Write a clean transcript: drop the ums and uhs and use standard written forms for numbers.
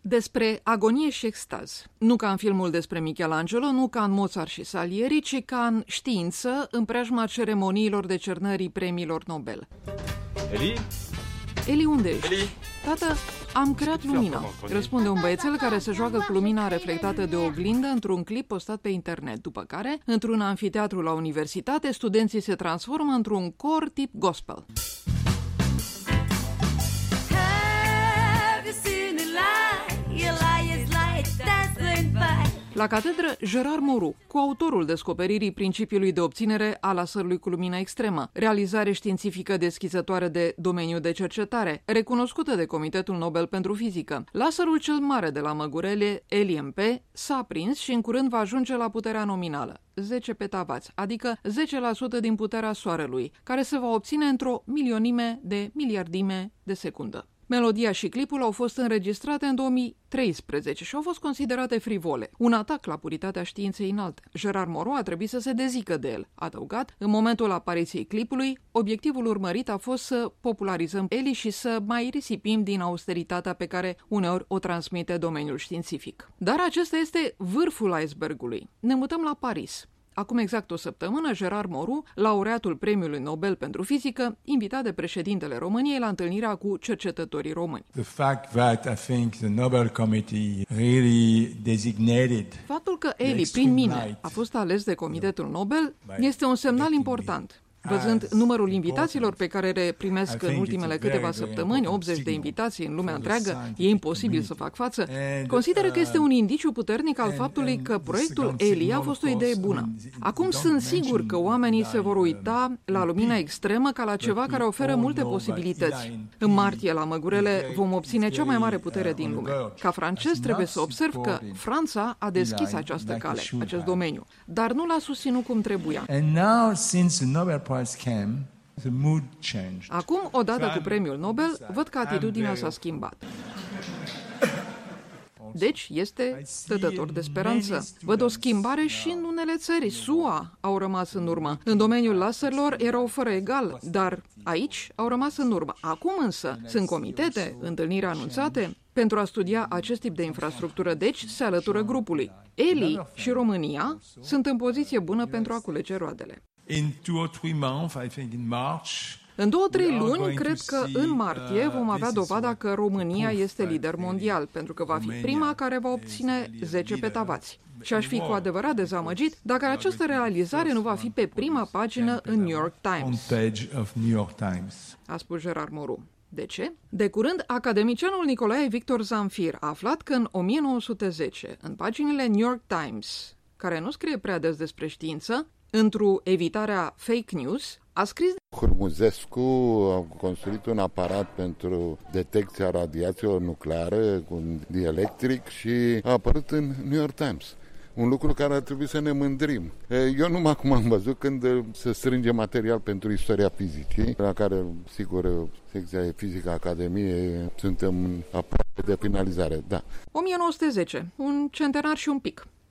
Despre agonie și extaz. Nu ca în filmul despre Michelangelo, nu ca în Mozart și Salieri, ci ca în știință, în preajma ceremoniilor decernării premiilor Nobel. Eli, unde ești? Eli? Tată, am creat lumina, răspunde un băiețel care se joacă cu lumina reflectată de oglindă într-un clip postat pe internet, după care, într-un anfiteatru la universitate, studenții se transformă într-un cor tip gospel. La catedră, Gerard Mourou, coautorul descoperirii principiului de obținere a laserului cu lumină extremă, realizare științifică deschizătoare de domeniu de cercetare, recunoscută de Comitetul Nobel pentru Fizică. Laserul cel mare de la măgurele, LMP, s-a aprins și în curând va ajunge la puterea nominală, 10 petavați, adică 10% din puterea Soarelui, care se va obține într-o milionime de miliardime de secundă. Melodia și clipul au fost înregistrate în 2013 și au fost considerate frivole, un atac la puritatea științei înalte. Gerard Mourou a trebuit să se dezică de el. Adăugat, în momentul apariției clipului, obiectivul urmărit a fost să popularizăm Eli și să mai risipim din austeritatea pe care uneori o transmite domeniul științific. Dar acesta este vârful icebergului. Ne mutăm la Paris. Acum exact o săptămână, Gerard Mourou, laureatul Premiului Nobel pentru Fizică, invitat de președintele României la întâlnirea cu cercetătorii români. Faptul că Eli, prin mine, a fost ales de Comitetul Nobel este un semnal important. Văzând numărul invitațiilor pe care le primesc în ultimele câteva săptămâni, 80 de invitații în lumea întreagă, e imposibil să fac față, consideră că este un indiciu puternic al faptului că proiectul Eli a fost o idee bună. Acum sunt sigur că oamenii se vor uita la lumina extremă ca la ceva care oferă multe posibilități. În martie, la Măgurele, vom obține cea mai mare putere din lume. Ca francez, trebuie să observ că Franța a deschis această cale, acest domeniu, dar nu l-a susținut cum trebuia. Acum, odată cu premiul Nobel, văd că atitudinea s-a schimbat. Deci, este stătător de speranță. Văd o schimbare și în unele țări. SUA au rămas în urmă. În domeniul laserelor erau fără egal, dar aici au rămas în urmă. Acum însă sunt comitete, întâlniri anunțate. Pentru a studia acest tip de infrastructură, deci, se alătură grupului. Eli și România sunt în poziție bună pentru a culege roadele. În 2-3 luni, cred că în martie vom avea dovada că România este lider mondial, pentru că va fi prima care va obține 10 petavați. Și aș fi cu adevărat dezamăgit dacă această realizare nu va fi pe prima pagină în New York Times, a spus Gerard Mourou. De ce? De curând, academicianul Nicolae Victor Zamfir a aflat că în 1910, în paginile New York Times, care nu scrie prea des despre știință, într-o evitarea fake news, a scris: Hurmuzescu a construit un aparat pentru detecția radiațiilor nucleare cu un dielectric și a apărut în New York Times. Un lucru care ar trebui să ne mândrim. Eu numai acum am văzut când se strânge material pentru istoria fizicii, la care, sigur, secția fizică a Academiei suntem aproape de finalizare. Da. 1910, un centenar și un pic.